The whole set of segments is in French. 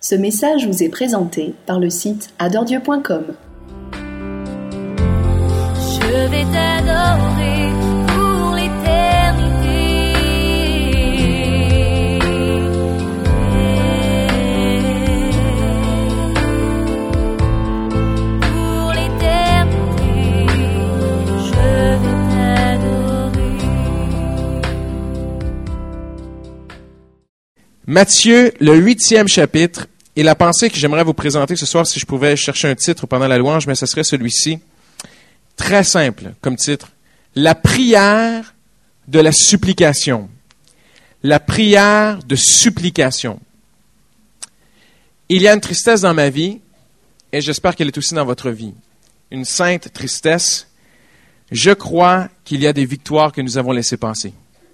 Ce message vous est présenté par le site adoredieu.com. Je vais t'adorer pour l'éternité. Pour l'éternité, je vais t'adorer. Matthieu, le 8e chapitre, et la pensée que j'aimerais vous présenter ce soir, si je pouvais chercher un titre pendant la louange, mais ce serait celui-ci. Très simple comme titre. La prière de la supplication. La prière de supplication. Il y a une tristesse dans ma vie, et j'espère qu'elle est aussi dans votre vie. Une sainte tristesse. Je crois qu'il y a des victoires que nous avons laissées passer.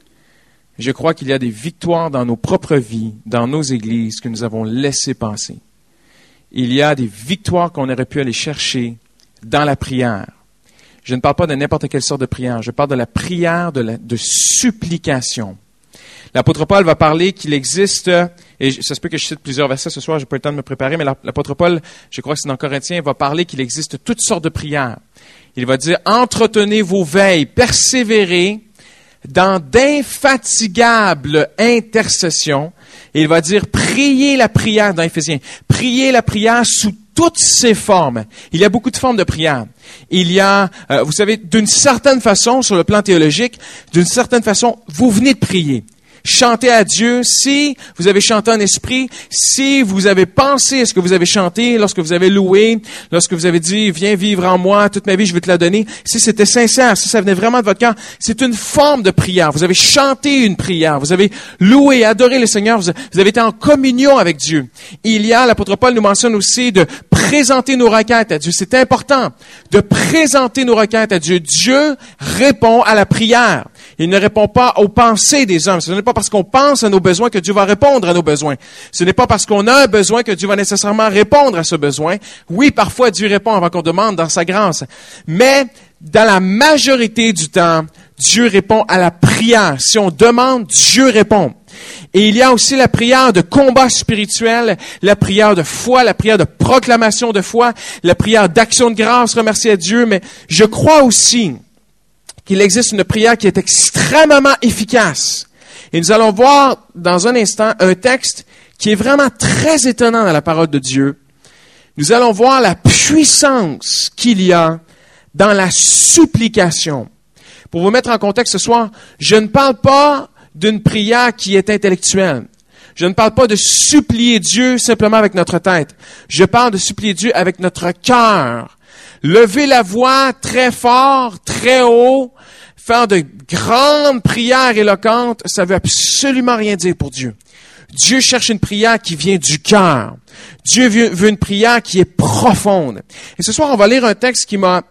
Je crois qu'il y a des victoires dans nos propres vies, dans nos églises, que nous avons laissées passer. Il y a des victoires qu'on aurait pu aller chercher dans la prière. Je ne parle pas de n'importe quelle sorte de prière. Je parle de la prière de supplication. L'apôtre Paul va parler qu'il existe, et ça se peut que je cite plusieurs versets ce soir, je n'ai pas eu le temps de me préparer, mais l'apôtre Paul, je crois que c'est dans Corinthiens, va parler qu'il existe toutes sortes de prières. Il va dire, entretenez vos veilles, persévérez dans d'infatigables intercessions. Et il va dire, priez la prière dans Éphésiens. Priez la prière sous toutes ses formes. Il y a beaucoup de formes de prière. Il y a, vous savez, d'une certaine façon, sur le plan théologique, d'une certaine façon, vous venez de prier. Chantez à Dieu. Si vous avez chanté en esprit, si vous avez pensé à ce que vous avez chanté, lorsque vous avez loué, lorsque vous avez dit, viens vivre en moi, toute ma vie, je vais te la donner. Si c'était sincère, si ça venait vraiment de votre cœur, c'est une forme de prière. Vous avez chanté une prière. Vous avez loué, adoré le Seigneur. Vous avez été en communion avec Dieu. Il y a, l'apôtre Paul nous mentionne aussi de présenter nos requêtes à Dieu. C'est important de présenter nos requêtes à Dieu. Dieu répond à la prière. Il ne répond pas aux pensées des hommes. Ce n'est pas parce qu'on pense à nos besoins que Dieu va répondre à nos besoins. Ce n'est pas parce qu'on a un besoin que Dieu va nécessairement répondre à ce besoin. Oui, parfois Dieu répond avant qu'on demande dans sa grâce. Mais dans la majorité du temps, Dieu répond à la prière. Si on demande, Dieu répond. Et il y a aussi la prière de combat spirituel, la prière de foi, la prière de proclamation de foi, la prière d'action de grâce, remercier à Dieu. Mais je crois aussi qu'il existe une prière qui est extrêmement efficace. Et nous allons voir dans un instant un texte qui est vraiment très étonnant dans la parole de Dieu. Nous allons voir la puissance qu'il y a dans la supplication. Pour vous mettre en contexte ce soir, je ne parle pas d'une prière qui est intellectuelle. Je ne parle pas de supplier Dieu simplement avec notre tête. Je parle de supplier Dieu avec notre cœur. Lever la voix très fort, très haut, faire de grandes prières éloquentes, ça veut absolument rien dire pour Dieu. Dieu cherche une prière qui vient du cœur. Dieu veut une prière qui est profonde. Et ce soir, on va lire un texte qui m'a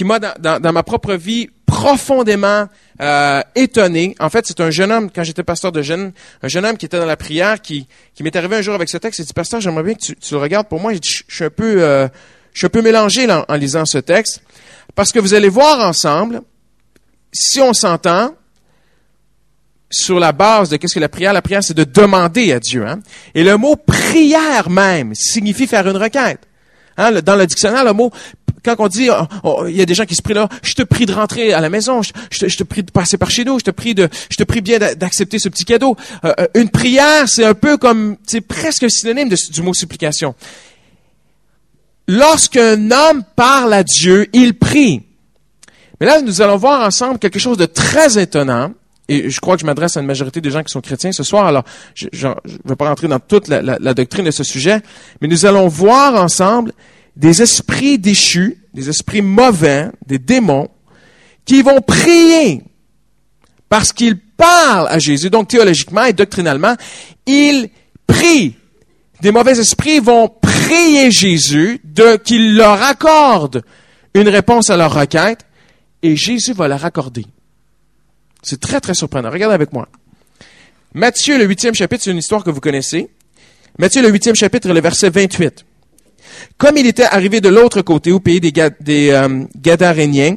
dans ma propre vie profondément étonné. En fait, c'est un jeune homme, quand j'étais pasteur de jeunes, un jeune homme qui était dans la prière, qui m'est arrivé un jour avec ce texte. Il dit, pasteur, j'aimerais bien que tu le regardes pour moi. Je suis un peu mélangé là, en lisant ce texte, parce que vous allez voir ensemble, si on s'entend, sur la base de qu'est-ce que la prière c'est de demander à Dieu. Hein? Et le mot prière même signifie faire une requête. Hein? Dans le dictionnaire, le mot, quand on dit, il y a des gens qui se prient là, je te prie de rentrer à la maison, je te prie de passer par chez nous, je te prie bien d'accepter ce petit cadeau. Une prière, c'est un peu comme, c'est presque synonyme du mot supplication. Lorsqu'un homme parle à Dieu, il prie. Mais là, nous allons voir ensemble quelque chose de très étonnant. Et je crois que je m'adresse à une majorité des gens qui sont chrétiens ce soir. Alors, je ne vais pas rentrer dans toute la doctrine de ce sujet. Mais nous allons voir ensemble des esprits déchus, des esprits mauvais, des démons, qui vont prier parce qu'ils parlent à Jésus. Donc, théologiquement et doctrinalement, ils prient. Des mauvais esprits vont prier Jésus qu'il leur accorde une réponse à leur requête, et Jésus va leur accorder. C'est très, très surprenant. Regardez avec moi. Matthieu, le 8e chapitre, c'est une histoire que vous connaissez. Matthieu, le 8e chapitre, le verset 28. Comme il était arrivé de l'autre côté, au pays des Gadaréniens,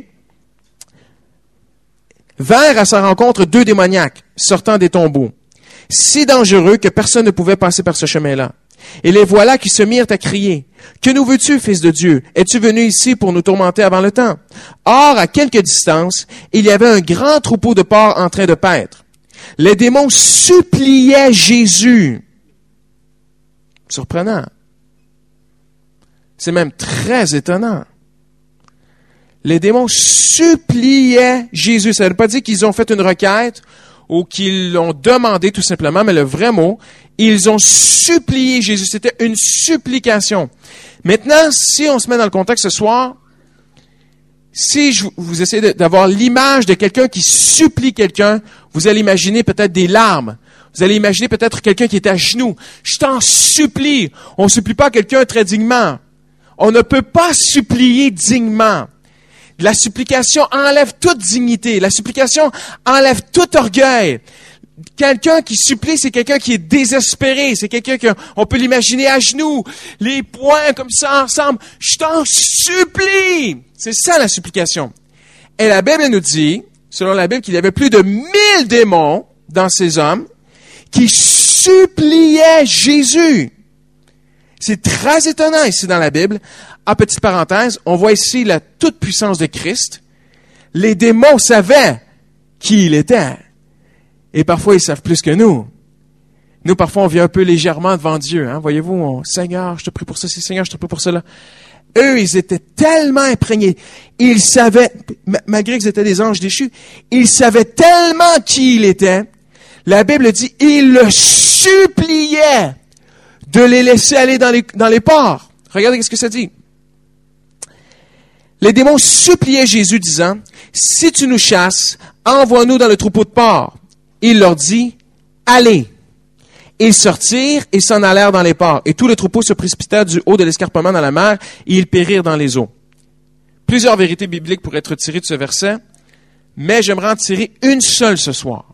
vinrent à sa rencontre 2 démoniaques, sortant des tombeaux, si dangereux que personne ne pouvait passer par ce chemin-là. Et les voilà qui se mirent à crier. « Que nous veux-tu, fils de Dieu? Es-tu venu ici pour nous tourmenter avant le temps? » Or, à quelque distance, il y avait un grand troupeau de porcs en train de paître. Les démons suppliaient Jésus. Surprenant. C'est même très étonnant. Les démons suppliaient Jésus. Ça ne veut pas dire qu'ils ont fait une requête ou qu'ils l'ont demandé tout simplement, mais le vrai mot, ils ont supplié Jésus. C'était une supplication. Maintenant, si on se met dans le contexte ce soir, si vous essayez d'avoir l'image de quelqu'un qui supplie quelqu'un, vous allez imaginer peut-être des larmes. Vous allez imaginer peut-être quelqu'un qui est à genoux. Je t'en supplie. On ne supplie pas quelqu'un très dignement. On ne peut pas supplier dignement. La supplication enlève toute dignité. La supplication enlève tout orgueil. Quelqu'un qui supplie, c'est quelqu'un qui est désespéré. C'est quelqu'un qu'on peut l'imaginer à genoux, les poings comme ça ensemble. Je t'en supplie. C'est ça la supplication. Et la Bible nous dit, selon la Bible, qu'il y avait plus de 1000 démons dans ces hommes qui suppliaient Jésus. C'est très étonnant ici dans la Bible. En petite parenthèse, on voit ici la toute-puissance de Christ. Les démons savaient qui il était. Et parfois, ils savent plus que nous. Nous, parfois, on vient un peu légèrement devant Dieu. Hein? Voyez-vous, Seigneur, je te prie pour ceci, Seigneur, je te prie pour cela. Eux, ils étaient tellement imprégnés. Ils savaient, malgré qu'ils étaient des anges déchus, ils savaient tellement qui il était. La Bible dit, ils le suppliaient de les laisser aller dans les ports. Regardez ce que ça dit. Les démons suppliaient Jésus disant, « Si tu nous chasses, envoie-nous dans le troupeau de porcs. » Il leur dit, « Allez. » Ils sortirent et s'en allèrent dans les ports. Et tout le troupeau se précipita du haut de l'escarpement dans la mer, et ils périrent dans les eaux. Plusieurs vérités bibliques pourraient être tirées de ce verset, mais j'aimerais en tirer une seule ce soir.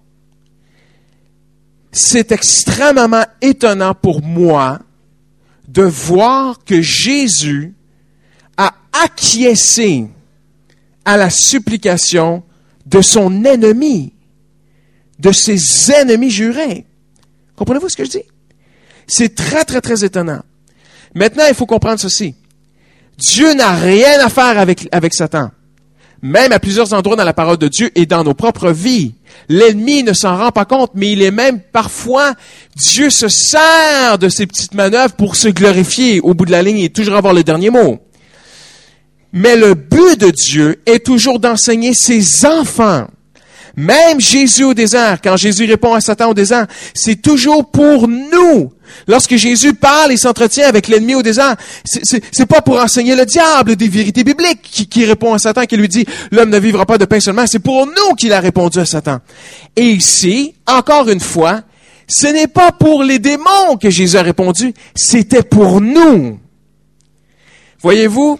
C'est extrêmement étonnant pour moi de voir que Jésus a acquiescé à la supplication de son ennemi, de ses ennemis jurés. Comprenez-vous ce que je dis? C'est très, très, très étonnant. Maintenant, il faut comprendre ceci. Dieu n'a rien à faire avec Satan. Même à plusieurs endroits dans la parole de Dieu et dans nos propres vies. L'ennemi ne s'en rend pas compte, mais il est même parfois, Dieu se sert de ces petites manœuvres pour se glorifier. Au bout de la ligne, et toujours avoir le dernier mot. Mais le but de Dieu est toujours d'enseigner ses enfants. Même Jésus au désert, quand Jésus répond à Satan au désert, c'est toujours pour nous. Lorsque Jésus parle et s'entretient avec l'ennemi au désert, c'est pas pour enseigner le diable des vérités bibliques qui répond à Satan, qui lui dit « L'homme ne vivra pas de pain seulement », c'est pour nous qu'il a répondu à Satan. Et ici, encore une fois, ce n'est pas pour les démons que Jésus a répondu, c'était pour nous. Voyez-vous,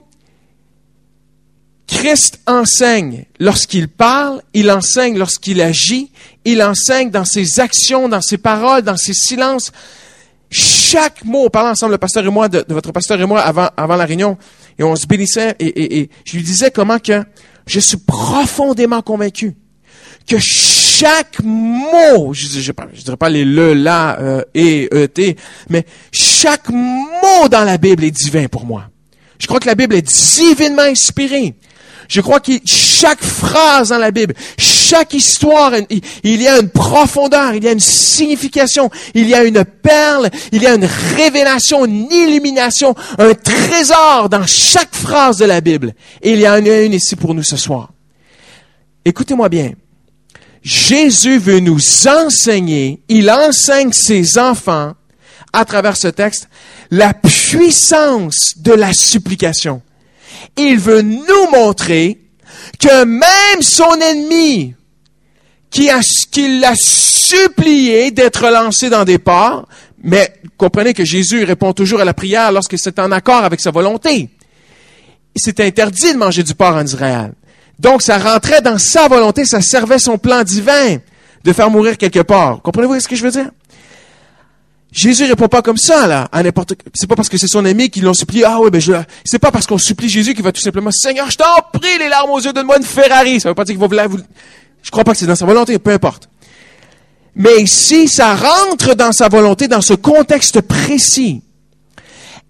Christ enseigne lorsqu'il parle, il enseigne lorsqu'il agit, il enseigne dans ses actions, dans ses paroles, dans ses silences. Chaque mot, on parlait ensemble, le pasteur et moi, de votre pasteur et moi, avant la réunion, et on se bénissait, et je lui disais comment que je suis profondément convaincu que chaque mot, je dirais pas les le, la, et, t, mais chaque mot dans la Bible est divin pour moi. Je crois que la Bible est divinement inspirée. Je crois que chaque phrase dans la Bible, chaque histoire, il y a une profondeur, il y a une signification, il y a une perle, il y a une révélation, une illumination, un trésor dans chaque phrase de la Bible. Et il y en a une ici pour nous ce soir. Écoutez-moi bien. Jésus veut nous enseigner, il enseigne ses enfants à travers ce texte, la puissance de la supplication. Il veut nous montrer que même son ennemi, qui l'a supplié d'être lancé dans des ports, mais comprenez que Jésus répond toujours à la prière lorsque c'est en accord avec sa volonté. C'est interdit de manger du porc en Israël. Donc, ça rentrait dans sa volonté, ça servait son plan divin de faire mourir quelque part. Comprenez-vous ce que je veux dire? Jésus répond pas comme ça, là, à n'importe quoi. C'est pas parce que c'est son ami qui l'ont supplié, c'est pas parce qu'on supplie Jésus qu'il va tout simplement, Seigneur, je t'en prie, les larmes aux yeux, donne-moi une Ferrari. Ça veut pas dire qu'il va je crois pas que c'est dans sa volonté, peu importe. Mais ici, ça rentre dans sa volonté, dans ce contexte précis.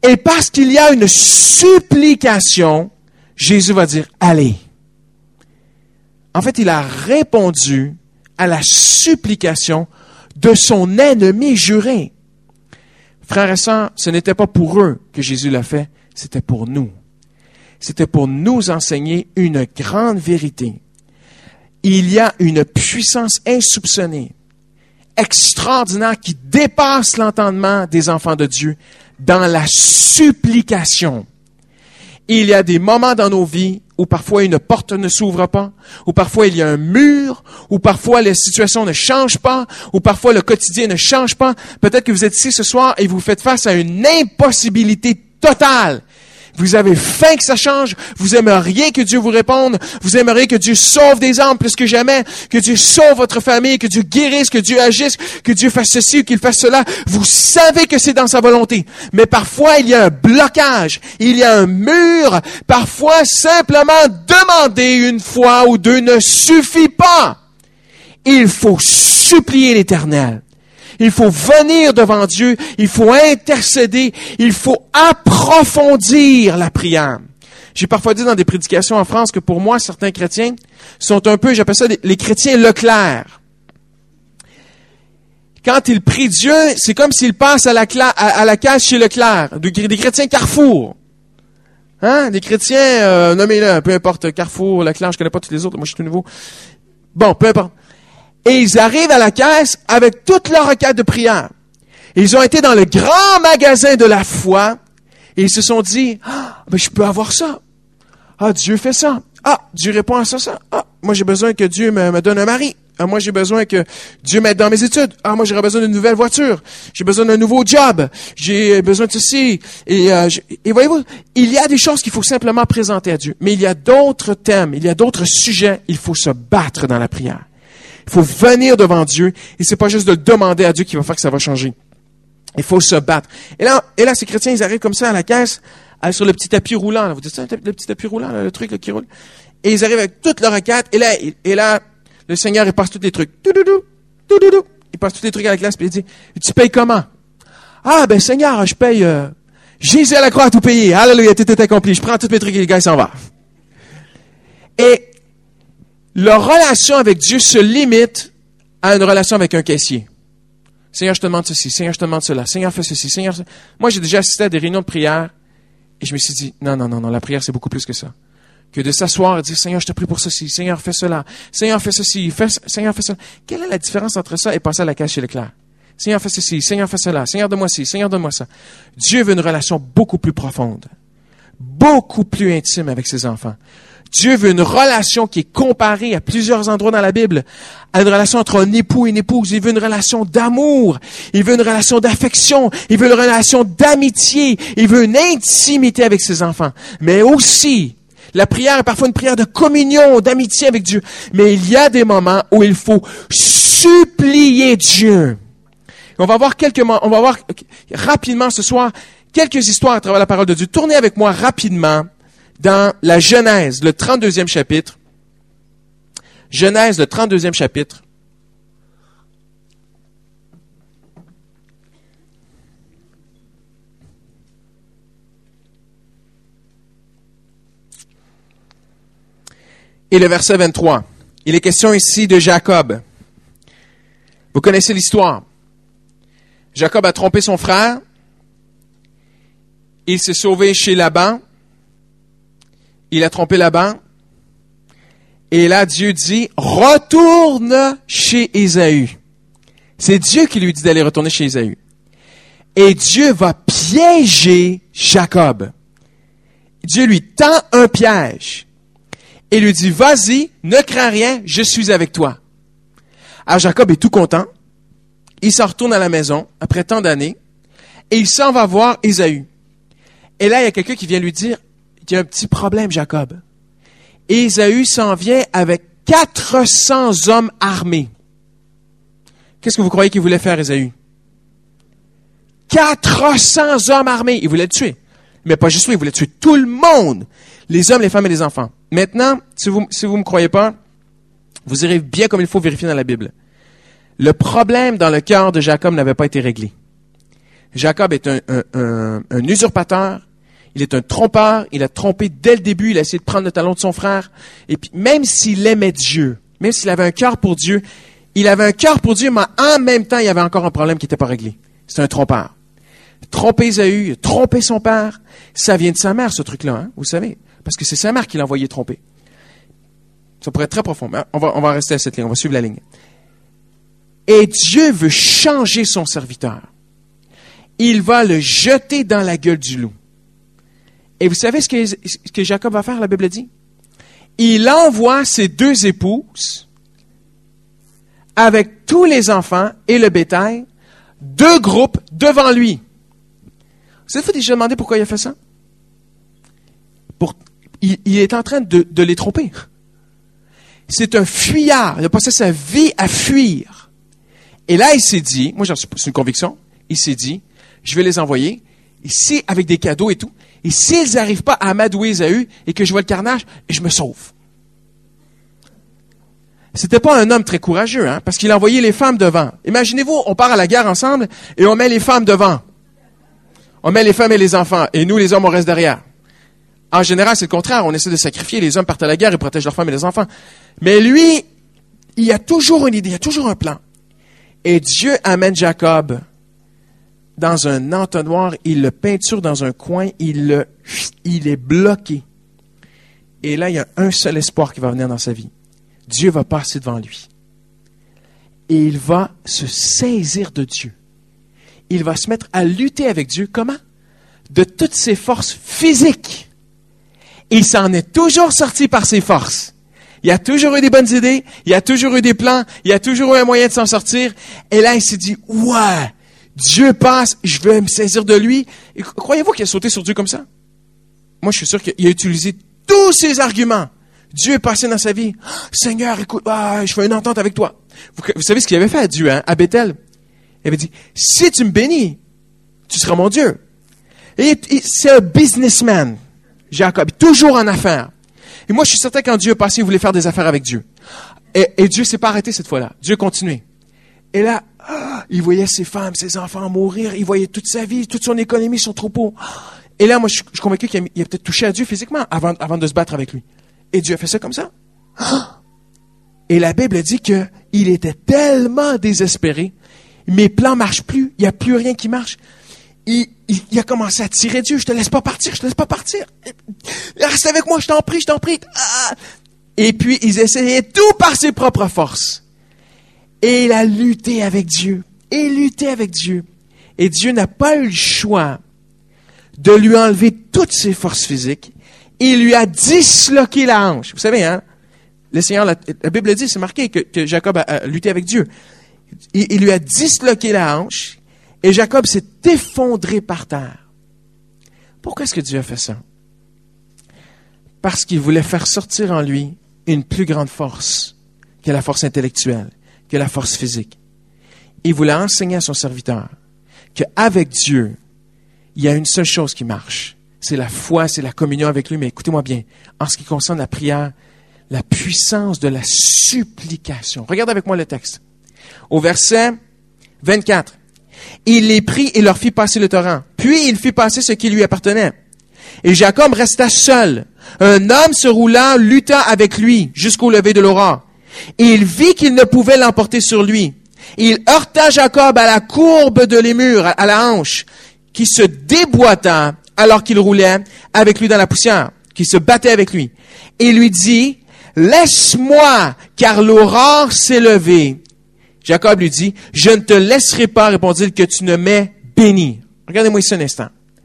Et parce qu'il y a une supplication, Jésus va dire, allez. En fait, il a répondu à la supplication de son ennemi juré. Frères et sœurs, ce n'était pas pour eux que Jésus l'a fait, c'était pour nous. C'était pour nous enseigner une grande vérité. Il y a une puissance insoupçonnée, extraordinaire, qui dépasse l'entendement des enfants de Dieu dans la supplication. Il y a des moments dans nos vies où parfois une porte ne s'ouvre pas, où parfois il y a un mur, où parfois les situations ne changent pas, où parfois le quotidien ne change pas. Peut-être que vous êtes ici ce soir et vous faites face à une impossibilité totale. Vous avez faim que ça change. Vous aimeriez que Dieu vous réponde. Vous aimeriez que Dieu sauve des âmes plus que jamais. Que Dieu sauve votre famille. Que Dieu guérisse. Que Dieu agisse. Que Dieu fasse ceci ou qu'il fasse cela. Vous savez que c'est dans sa volonté. Mais parfois, il y a un blocage. Il y a un mur. Parfois, simplement demander une fois ou deux ne suffit pas. Il faut supplier l'Éternel. Il faut venir devant Dieu, il faut intercéder, il faut approfondir la prière. J'ai parfois dit dans des prédications en France que pour moi, certains chrétiens sont un peu, j'appelle ça les chrétiens Leclerc. Quand ils prient Dieu, c'est comme s'ils passent à la caisse chez Leclerc, des chrétiens Carrefour. Hein? Des chrétiens, nommez-le, peu importe, Carrefour, Leclerc, je connais pas tous les autres, moi je suis tout nouveau. Bon, peu importe. Et ils arrivent à la caisse avec toute leur requête de prière. Ils ont été dans le grand magasin de la foi et ils se sont dit, ben je peux avoir ça. Ah, Dieu fait ça. Ah, Dieu répond à ça. Ah, moi j'ai besoin que Dieu me donne un mari. Ah, moi j'ai besoin que Dieu m'aide dans mes études. Ah, moi j'aurais besoin d'une nouvelle voiture. J'ai besoin d'un nouveau job. J'ai besoin de ceci. Et voyez-vous, il y a des choses qu'il faut simplement présenter à Dieu. Mais il y a d'autres thèmes, il y a d'autres sujets. Il faut se battre dans la prière. Il faut venir devant Dieu et c'est pas juste de le demander à Dieu qui va faire que ça va changer. Il faut se battre. Et là, ces chrétiens, ils arrivent comme ça à la caisse, sur le petit tapis roulant. Là. Vous dites ça, le petit tapis roulant, là, le truc là, qui roule. Et ils arrivent avec toute leur requête. Et là, le Seigneur, il passe tous les trucs. Il passe tous les trucs à la classe, puis il dit, tu payes comment? Ah, ben Seigneur, je paye... Jésus à la croix a tout payé. Alléluia, tout est accompli. Je prends tous mes trucs et les gars, ils s'en vont. Et leur relation avec Dieu se limite à une relation avec un caissier. Seigneur, je te demande ceci. Seigneur, je te demande cela. Seigneur, fais ceci. Seigneur, moi, j'ai déjà assisté à des réunions de prière et je me suis dit, non, la prière, c'est beaucoup plus que ça. Que de s'asseoir et dire, Seigneur, je te prie pour ceci. Seigneur, fais cela. Seigneur, fais ceci. Seigneur, fais cela. Quelle est la différence entre ça et passer à la caisse chez Leclerc? Seigneur, fais ceci. Seigneur, fais cela. Seigneur, donne-moi ci. Seigneur, donne-moi ça. Dieu veut une relation beaucoup plus profonde, beaucoup plus intime avec ses enfants. Dieu veut une relation qui est comparée à plusieurs endroits dans la Bible, à une relation entre un époux et une épouse. Il veut une relation d'amour. Il veut une relation d'affection. Il veut une relation d'amitié. Il veut une intimité avec ses enfants. Mais aussi, la prière est parfois une prière de communion, d'amitié avec Dieu. Mais il y a des moments où il faut supplier Dieu. On va voir rapidement ce soir quelques histoires à travers la parole de Dieu. Tournez avec moi rapidement dans la Genèse, le 32e chapitre. Genèse, le 32e chapitre. Et le verset 23. Il est question ici de Jacob. Vous connaissez l'histoire. Jacob a trompé son frère. Il s'est sauvé chez Laban. Il a trompé Laban. Et là, Dieu dit, retourne chez Ésaü. C'est Dieu qui lui dit d'aller retourner chez Ésaü. Et Dieu va piéger Jacob. Dieu lui tend un piège. Et lui dit, vas-y, ne crains rien, je suis avec toi. Alors Jacob est tout content. Il s'en retourne à la maison, après tant d'années. Et il s'en va voir Ésaü. Et là, il y a quelqu'un qui vient lui dire, il y a un petit problème, Jacob. Ésaü s'en vient avec 400 hommes armés. Qu'est-ce que vous croyez qu'il voulait faire, Ésaü? 400 hommes armés. Il voulait le tuer. Mais pas juste lui, il voulait tuer tout le monde. Les hommes, les femmes et les enfants. Maintenant, si vous me croyez pas, vous irez bien comme il faut vérifier dans la Bible. Le problème dans le cœur de Jacob n'avait pas été réglé. Jacob est un usurpateur, il est un trompeur, il a trompé dès le début, il a essayé de prendre le talon de son frère. Et puis, même s'il aimait Dieu, même s'il avait un cœur pour Dieu, il avait un cœur pour Dieu, mais en même temps, il y avait encore un problème qui n'était pas réglé. C'est un trompeur. Tromper Ésaü, tromper son père, ça vient de sa mère, ce truc-là, hein, vous savez. Parce que c'est sa mère qui l'a envoyé tromper. Ça pourrait être très profond, mais on va rester à cette ligne, on va suivre la ligne. Et Dieu veut changer son serviteur. Il va le jeter dans la gueule du loup. Et vous savez ce que Jacob va faire, la Bible dit? Il envoie ses 2 épouses avec tous les enfants et le bétail, 2 groupes devant lui. Vous avez déjà demandé pourquoi il a fait ça? Il est en train de les tromper. C'est un fuyard. Il a passé sa vie à fuir. Et là, il s'est dit, moi, c'est une conviction, il s'est dit, je vais les envoyer, ici, avec des cadeaux et tout, et s'ils n'arrivent pas à amadouer Ésaü et que je vois le carnage, je me sauve. C'était pas un homme très courageux, hein, parce qu'il a envoyé les femmes devant. Imaginez-vous, on part à la guerre ensemble et on met les femmes devant. On met les femmes et les enfants, et nous, les hommes, on reste derrière. En général, c'est le contraire. On essaie de sacrifier. Les hommes partent à la guerre et protègent leurs femmes et les enfants. Mais lui, il y a toujours une idée, il y a toujours un plan. Et Dieu amène Jacob dans un entonnoir, il le peinture dans un coin, il est bloqué. Et là, il y a un seul espoir qui va venir dans sa vie. Dieu va passer devant lui. Et il va se saisir de Dieu. Il va se mettre à lutter avec Dieu. Comment? De toutes ses forces physiques. Il s'en est toujours sorti par ses forces. Il y a toujours eu des bonnes idées, il y a toujours eu des plans, il y a toujours eu un moyen de s'en sortir. Et là, il s'est dit, ouais, Dieu passe, je vais me saisir de lui. Et croyez-vous qu'il a sauté sur Dieu comme ça? Moi, je suis sûr qu'il a utilisé tous ses arguments. Dieu est passé dans sa vie. Seigneur, écoute, je fais une entente avec toi. Vous savez ce qu'il avait fait à Dieu, hein, à Bethel? Il avait dit, si tu me bénis, tu seras mon Dieu. Et c'est un businessman, Jacob, toujours en affaires. Et moi, je suis certain que quand Dieu est passé, il voulait faire des affaires avec Dieu. Et Dieu s'est pas arrêté cette fois-là. Dieu continuait. Et là, il voyait ses femmes, ses enfants mourir. Il voyait toute sa vie, toute son économie, son troupeau. Et là, moi, je suis convaincu qu'il a peut-être touché à Dieu physiquement avant de se battre avec lui. Et Dieu a fait ça comme ça. Et la Bible dit qu'il était tellement désespéré. Mes plans marchent plus. Il n'y a plus rien qui marche. Il a commencé à tirer Dieu. Je te laisse pas partir. Reste avec moi, je t'en prie. Et puis, ils essayaient tout par ses propres forces. Et il a lutté avec Dieu. Et Dieu n'a pas eu le choix de lui enlever toutes ses forces physiques. Il lui a disloqué la hanche. Vous savez, hein? Le Seigneur, la Bible dit, c'est marqué que Jacob a lutté avec Dieu. Il lui a disloqué la hanche. Et Jacob s'est effondré par terre. Pourquoi est-ce que Dieu a fait ça? Parce qu'il voulait faire sortir en lui une plus grande force que la force intellectuelle, que la force physique. Il voulait enseigner à son serviteur qu'avec Dieu, il y a une seule chose qui marche. C'est la foi, c'est la communion avec lui. Mais écoutez-moi bien, en ce qui concerne la prière, la puissance de la supplication. Regardez avec moi le texte. Au verset 24. Il les prit et leur fit passer le torrent. Puis il fit passer ce qui lui appartenait. Et Jacob resta seul. Un homme se roulant lutta avec lui jusqu'au lever de l'aurore. Et il vit qu'il ne pouvait l'emporter sur lui. Il heurta Jacob à la courbe de l'émur, à la hanche, qui se déboîta alors qu'il roulait avec lui dans la poussière, qui se battait avec lui. Et lui dit, « Laisse-moi, car l'aurore s'est levée. » Jacob lui dit, « Je ne te laisserai pas, répondit-il, que tu ne m'aies béni. » Regardez-moi ici un instant.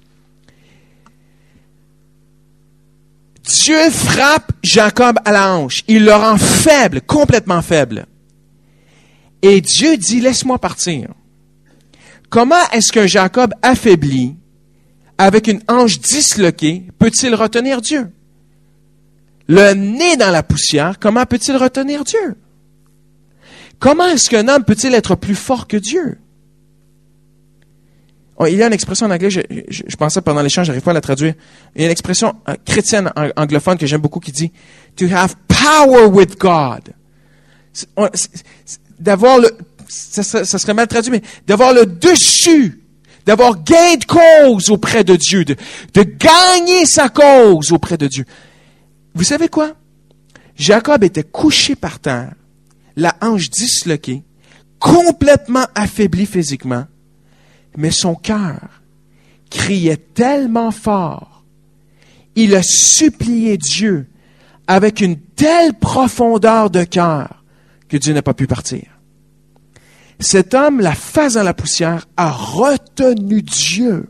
Dieu frappe Jacob à la hanche. Il le rend faible, complètement faible. Et Dieu dit, « Laisse-moi partir. » Comment est-ce qu'un Jacob affaibli, avec une hanche disloquée, peut-il retenir Dieu? Le nez dans la poussière, comment peut-il retenir Dieu? Comment est-ce qu'un homme peut-il être plus fort que Dieu? Il y a une expression en anglais, je pensais pendant l'échange, j'arrive pas à la traduire. Il y a une expression chrétienne anglophone que j'aime beaucoup qui dit « to have power with God ». D'avoir le, ça serait mal traduit, mais d'avoir le dessus, d'avoir gain de cause auprès de Dieu, de gagner sa cause auprès de Dieu. Vous savez quoi? Jacob était couché par terre, la hanche disloquée, complètement affaibli physiquement, mais son cœur criait tellement fort. Il a supplié Dieu avec une telle profondeur de cœur que Dieu n'a pas pu partir. Cet homme, la face dans la poussière, a retenu Dieu.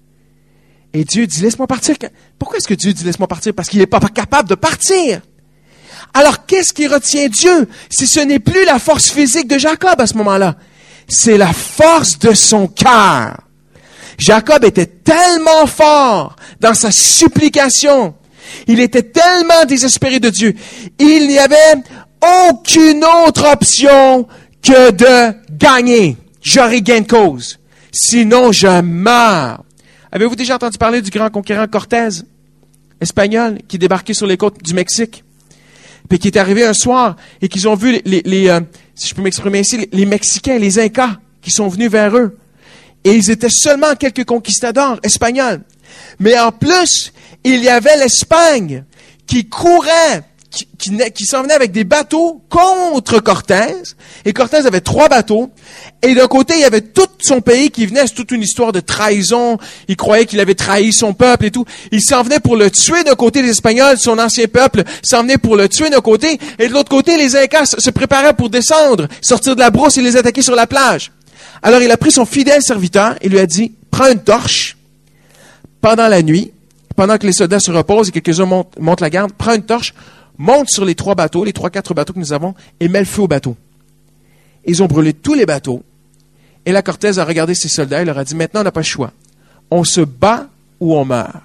Et Dieu dit, laisse-moi partir. Pourquoi est-ce que Dieu dit, laisse-moi partir? Parce qu'il n'est pas capable de partir. Alors, qu'est-ce qui retient Dieu? Si ce n'est plus la force physique de Jacob à ce moment-là, c'est la force de son cœur. Jacob était tellement fort dans sa supplication. Il était tellement désespéré de Dieu. Il n'y avait aucune autre option que de gagner. J'aurai gain de cause. Sinon, je meurs. Avez-vous déjà entendu parler du grand conquérant Cortés, espagnol, qui débarquait sur les côtes du Mexique? Puis qui est arrivé un soir et qu'ils ont vu si je peux m'exprimer ainsi, les Mexicains, les Incas, qui sont venus vers eux. Et ils étaient seulement quelques conquistadors espagnols. Mais en plus, il y avait l'Espagne qui courait, qui s'en venait avec des bateaux contre Cortés. Et Cortés avait 3 bateaux. Et d'un côté, il y avait tout son pays qui venait. C'est toute une histoire de trahison. Il croyait qu'il avait trahi son peuple et tout. Il s'en venait pour le tuer d'un côté, les Espagnols, son ancien peuple s'en venait pour le tuer d'un côté. Et de l'autre côté, les Incas se préparaient pour descendre, sortir de la brousse et les attaquer sur la plage. Alors il a pris son fidèle serviteur et lui a dit, prends une torche pendant la nuit, pendant que les soldats se reposent et quelques-uns montent la garde, prends une torche, monte sur les 3 bateaux, les 3-4 bateaux que nous avons, et mets le feu au bateau. Ils ont brûlé tous les bateaux. Et là, Cortés a regardé ses soldats et leur a dit, maintenant on n'a pas le choix. On se bat ou on meurt.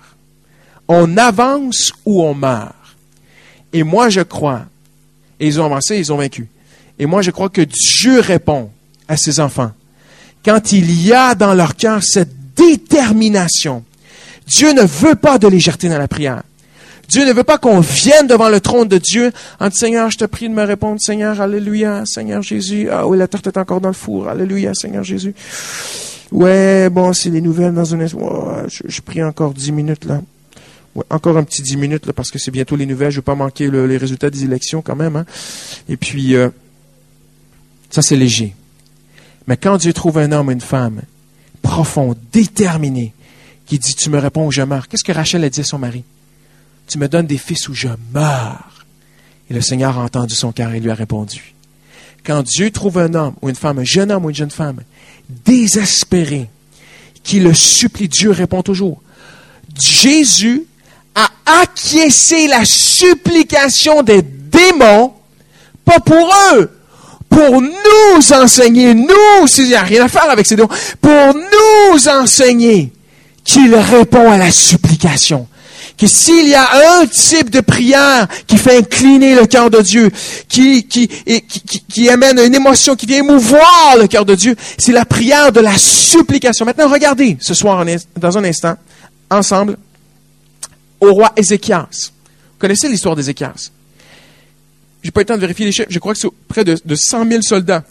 On avance ou on meurt. Et moi je crois, et ils ont avancé, ils ont vaincu. Et moi je crois que Dieu répond à ses enfants. Quand il y a dans leur cœur cette détermination, Dieu ne veut pas de légèreté dans la prière. Dieu ne veut pas qu'on vienne devant le trône de Dieu en disant, Seigneur, je te prie de me répondre, Seigneur, alléluia, Seigneur Jésus. Ah oui, la tarte est encore dans le four, alléluia, Seigneur Jésus. Ouais, bon, c'est les nouvelles dans une... Oh, je prie encore 10 minutes, là. Ouais, encore un petit 10 minutes, là, parce que c'est bientôt les nouvelles. Je ne veux pas manquer les résultats des élections, quand même. Hein. Et puis, ça, c'est léger. Mais quand Dieu trouve un homme ou une femme profond, déterminé, qui dit, tu me réponds ou je meurs. Qu'est-ce que Rachel a dit à son mari? Tu me donnes des fils ou je meurs. Et le Seigneur a entendu son cœur et lui a répondu. Quand Dieu trouve un homme ou une femme, un jeune homme ou une jeune femme, désespéré, qui le supplie, Dieu répond toujours. Jésus a acquiescé la supplication des démons, pas pour eux, pour nous enseigner, nous, il n'y a rien à faire avec ces démons, pour nous enseigner qu'il répond à la supplication. Que s'il y a un type de prière qui fait incliner le cœur de Dieu, qui amène une émotion, qui vient émouvoir le cœur de Dieu, c'est la prière de la supplication. Maintenant, regardez ce soir, dans un instant, ensemble, au roi Ézéchias. Vous connaissez l'histoire d'Ézéchias? Je n'ai pas eu le temps de vérifier les chiffres. Je crois que c'est près de 100 000 soldats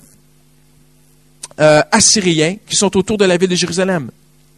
assyriens qui sont autour de la ville de Jérusalem.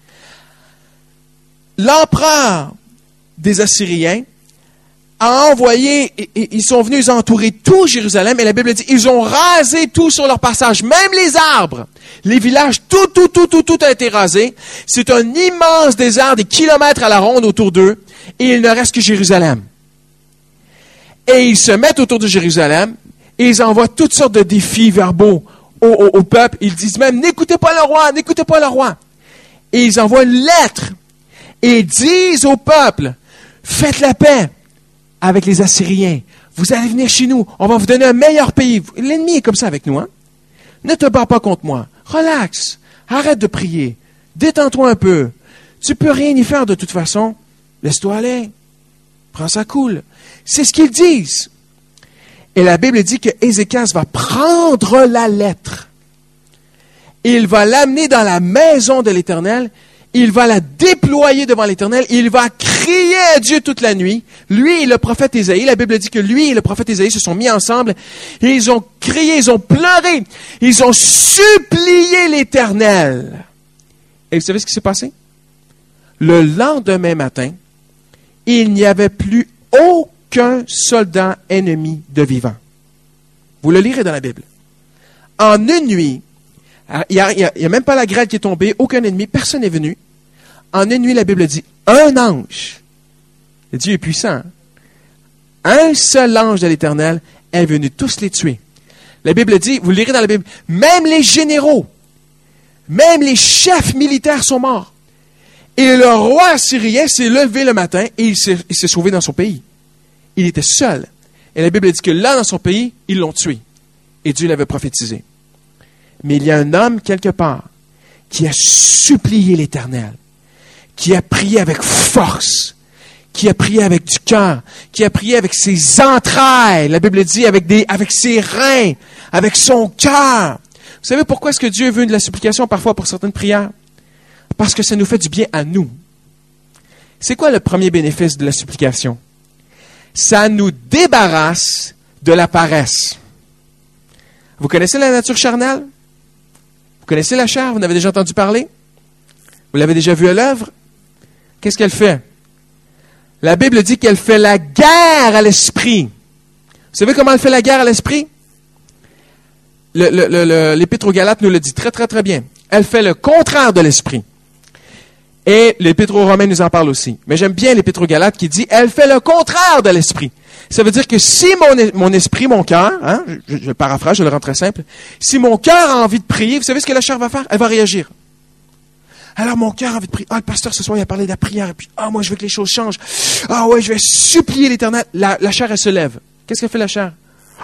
L'empereur des Assyriens a envoyé, ils sont venus entourer tout Jérusalem, et la Bible dit, ils ont rasé tout sur leur passage, même les arbres, les villages, tout a été rasé. C'est un immense désert, des kilomètres à la ronde autour d'eux, et il ne reste que Jérusalem. Et ils se mettent autour de Jérusalem, et ils envoient toutes sortes de défis verbaux au peuple. Ils disent même, n'écoutez pas le roi, n'écoutez pas le roi. Et ils envoient une lettre, et disent au peuple, faites la paix avec les Assyriens. Vous allez venir chez nous. On va vous donner un meilleur pays. L'ennemi est comme ça avec nous. Hein? Ne te bats pas contre moi. Relax. Arrête de prier. Détends-toi un peu. Tu peux rien y faire de toute façon. Laisse-toi aller. Prends ça cool. C'est ce qu'ils disent. Et la Bible dit que Ézéchias va prendre la lettre. Il va l'amener dans la maison de l'Éternel. Il va la déployer devant l'Éternel. Il va crier à Dieu toute la nuit. Lui et le prophète Ésaïe, la Bible dit que lui et le prophète Ésaïe se sont mis ensemble et ils ont crié, ils ont pleuré, ils ont supplié l'Éternel. Et vous savez ce qui s'est passé? Le lendemain matin, il n'y avait plus aucun soldat ennemi de vivant. Vous le lirez dans la Bible. En une nuit, il n'y a même pas la grêle qui est tombée, aucun ennemi, personne n'est venu. En une nuit, la Bible dit, un ange, Dieu est puissant, un seul ange de l'Éternel est venu tous les tuer. La Bible dit, vous le lirez dans la Bible, même les généraux, même les chefs militaires sont morts. Et le roi assyrien s'est levé le matin et il s'est sauvé dans son pays. Il était seul. Et la Bible dit que là, dans son pays, ils l'ont tué. Et Dieu l'avait prophétisé. Mais il y a un homme quelque part qui a supplié l'Éternel, qui a prié avec force, qui a prié avec du cœur, qui a prié avec ses entrailles. La Bible dit avec ses reins, avec son cœur. Vous savez pourquoi est-ce que Dieu veut de la supplication parfois pour certaines prières? Parce que ça nous fait du bien à nous. C'est quoi le premier bénéfice de la supplication? Ça nous débarrasse de la paresse. Vous connaissez la nature charnelle? Vous connaissez la chair? Vous en avez déjà entendu parler? Vous l'avez déjà vu à l'œuvre? Qu'est-ce qu'elle fait? La Bible dit qu'elle fait la guerre à l'esprit. Vous savez comment elle fait la guerre à l'esprit? L'Épître aux Galates nous le dit très, très, très bien. Elle fait le contraire de l'esprit. Et l'Épître aux Romains nous en parle aussi. Mais j'aime bien l'Épître aux Galates qui dit, elle fait le contraire de l'esprit. Ça veut dire que si mon esprit, mon cœur, hein, je le paraphrase, je le rends très simple, si mon cœur a envie de prier, vous savez ce que la chair va faire? Elle va réagir. Alors mon cœur a envie de prier. Ah, le pasteur ce soir, il a parlé de la prière. Et puis, moi je veux que les choses changent. Ah ouais, je vais supplier l'Éternel. La chair, elle se lève. Qu'est-ce qu'elle fait la chair?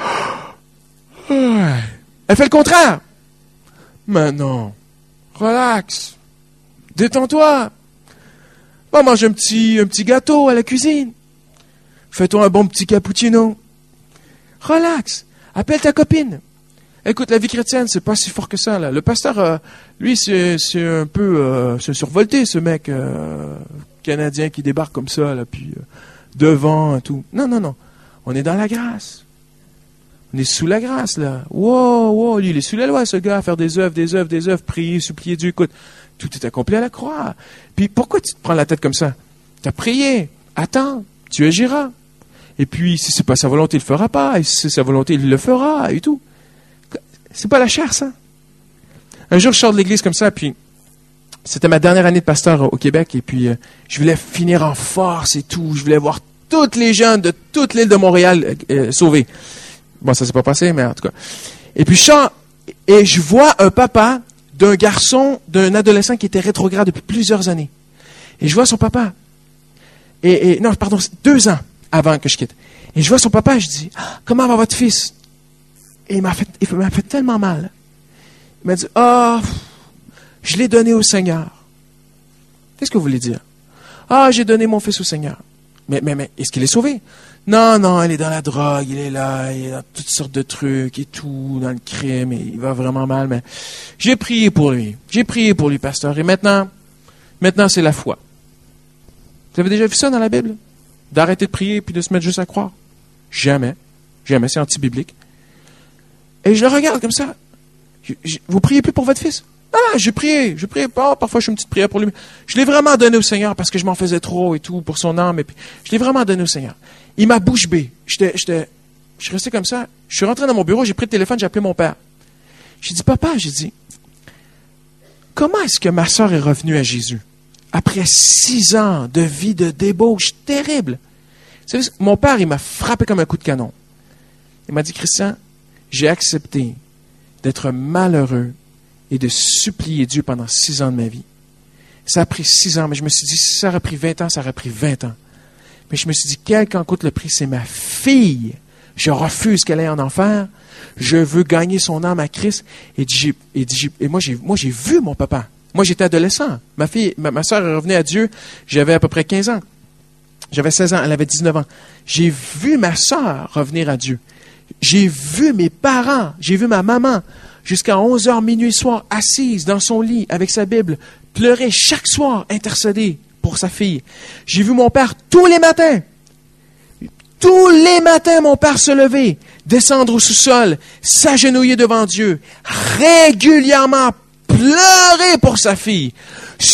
Elle fait le contraire. Mais non. Relax. Détends-toi. Va manger un petit gâteau à la cuisine. Fais-toi un bon petit cappuccino. Relax. Appelle ta copine. Écoute, la vie chrétienne, c'est pas si fort que ça, là. Le pasteur, lui, c'est un peu c'est survolté, ce mec canadien qui débarque comme ça, là, puis devant et tout. Non. On est dans la grâce. On est sous la grâce, là. Wow, lui, il est sous la loi, ce gars, à faire des œuvres, prier, supplier Dieu. Écoute, tout est accompli à la croix. Puis pourquoi tu te prends la tête comme ça? Tu as prié. Attends, Dieu agira. Et puis, si c'est pas sa volonté, il le fera pas. Et si c'est sa volonté, il le fera, et tout. C'est pas la chair, ça. Un jour, je sors de l'église comme ça, puis c'était ma dernière année de pasteur au Québec, et puis je voulais finir en force et tout. Je voulais voir tous les jeunes de toute l'île de Montréal sauvés. Bon, ça s'est pas passé, mais en tout cas. Et puis je sors, et je vois un papa d'un garçon, d'un adolescent qui était rétrograde depuis plusieurs années. Et je vois son papa. Non, pardon, 2 ans avant que je quitte. Et je vois son papa, et je dis, comment va votre fils? Et il m'a fait tellement mal. Il m'a dit, je l'ai donné au Seigneur. Qu'est-ce que vous voulez dire? J'ai donné mon fils au Seigneur. Mais, est-ce qu'il est sauvé? Non, il est dans la drogue, il est là, il est dans toutes sortes de trucs et tout, dans le crime, et il va vraiment mal, mais j'ai prié pour lui. J'ai prié pour lui, pasteur. Et maintenant, c'est la foi. Vous avez déjà vu ça dans la Bible? D'arrêter de prier puis de se mettre juste à croire? Jamais, c'est anti-biblique. Et je le regarde comme ça. Vous priez plus pour votre fils? J'ai prié. Parfois je fais une petite prière pour lui. Je l'ai vraiment donné au Seigneur parce que je m'en faisais trop et tout, pour son âme. Et puis, je l'ai vraiment donné au Seigneur. Il m'a bouche bée. Je suis resté comme ça. Je suis rentré dans mon bureau, j'ai pris le téléphone, j'ai appelé mon père. J'ai dit, papa, comment est-ce que ma sœur est revenue à Jésus? Après 6 ans de vie de débauche terrible. Vous savez, mon père, il m'a frappé comme un coup de canon. Il m'a dit, Christian, j'ai accepté d'être malheureux et de supplier Dieu pendant 6 ans de ma vie. Ça a pris 6 ans, mais je me suis dit, si ça aurait pris 20 ans, ça aurait pris 20 ans. Mais je me suis dit, quel qu'en coûte le prix, c'est ma fille. Je refuse qu'elle aille en enfer. Je veux gagner son âme à Christ. Et moi, j'ai vu mon papa. Moi, j'étais adolescent. Ma soeur est revenue à Dieu. J'avais à peu près 15 ans. J'avais 16 ans. Elle avait 19 ans. J'ai vu ma soeur revenir à Dieu. J'ai vu mes parents. J'ai vu ma maman jusqu'à 11h, minuit, soir, assise dans son lit avec sa Bible, pleurer chaque soir, intercéder pour sa fille. J'ai vu mon père tous les matins. Tous les matins, mon père se lever, descendre au sous-sol, s'agenouiller devant Dieu, régulièrement pleurer pour sa fille,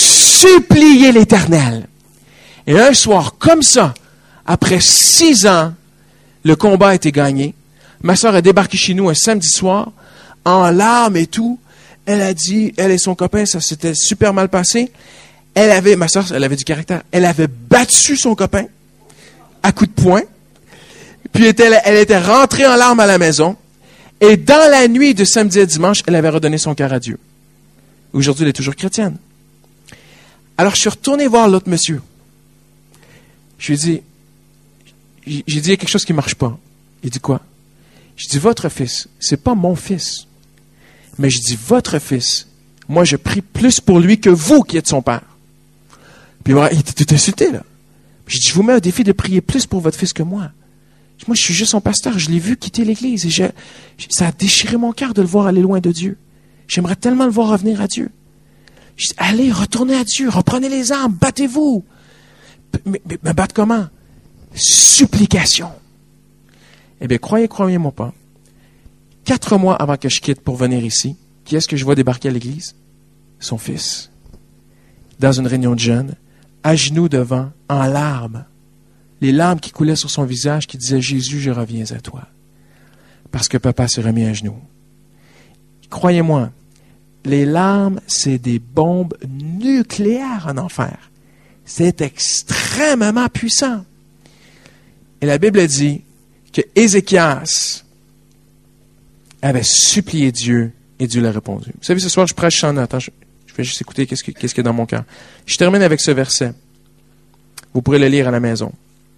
supplié l'Éternel. Et un soir, comme ça, après 6 ans, le combat a été gagné. Ma sœur a débarqué chez nous un samedi soir, en larmes et tout. Elle a dit, elle et son copain, ça s'était super mal passé. Ma sœur, elle avait du caractère. Elle avait battu son copain à coups de poing. Puis elle était rentrée en larmes à la maison. Et dans la nuit de samedi à dimanche, elle avait redonné son cœur à Dieu. Aujourd'hui, elle est toujours chrétienne. Alors, je suis retourné voir l'autre monsieur. Je lui ai dit, il y a quelque chose qui ne marche pas. Il dit quoi? Je dis, votre fils, c'est pas mon fils. Mais je dis, votre fils, moi je prie plus pour lui que vous qui êtes son père. Puis il était tout insulté, là. Je dis, je vous mets un défi de prier plus pour votre fils que moi. Moi, je suis juste son pasteur, je l'ai vu quitter l'Église et ça a déchiré mon cœur de le voir aller loin de Dieu. J'aimerais tellement le voir revenir à Dieu. Je dis, allez, retournez à Dieu, reprenez les armes, battez-vous. Mais battre comment? Supplication. Eh bien, croyez-moi pas. 4 mois avant que je quitte pour venir ici, qui est-ce que je vois débarquer à l'église? Son fils. Dans une réunion de jeunes, à genoux devant, en larmes. Les larmes qui coulaient sur son visage, qui disaient, Jésus, je reviens à toi. Parce que papa s'est remis à genoux. Croyez-moi, les larmes, c'est des bombes nucléaires en enfer. C'est extrêmement puissant. Et la Bible dit que Ézéchias avait supplié Dieu et Dieu l'a répondu. Vous savez, ce soir, je prêche sans note. Je vais juste écouter qu'est-ce qu'il y a dans mon cœur. Je termine avec ce verset. Vous pourrez le lire à la maison.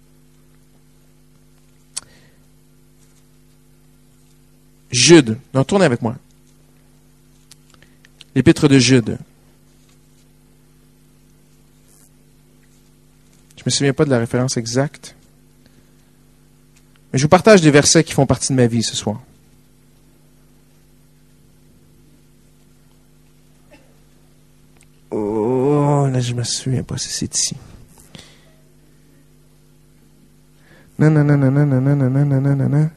Jude. Non, tournez avec moi. L'épître de Jude. Je ne me souviens pas de la référence exacte. Mais je vous partage des versets qui font partie de ma vie ce soir. Oh, là, je ne me souviens pas si c'est ici. Non.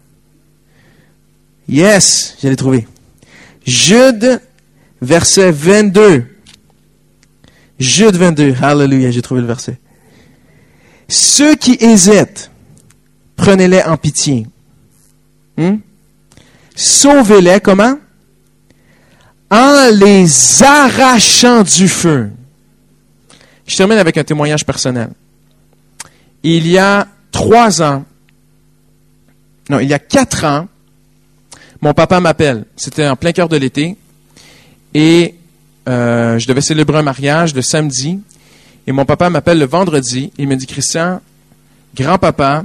Yes, je l'ai trouvé. Jude, verset 22. Jude 22. Hallelujah, j'ai trouvé le verset. Ceux qui hésitent, prenez-les en pitié. Sauvez-les, comment? En les arrachant du feu. Je termine avec un témoignage personnel. Il y a 4 ans, mon papa m'appelle. C'était en plein cœur de l'été. Et je devais célébrer un mariage le samedi. Et mon papa m'appelle le vendredi. Il me dit, Christian, grand-papa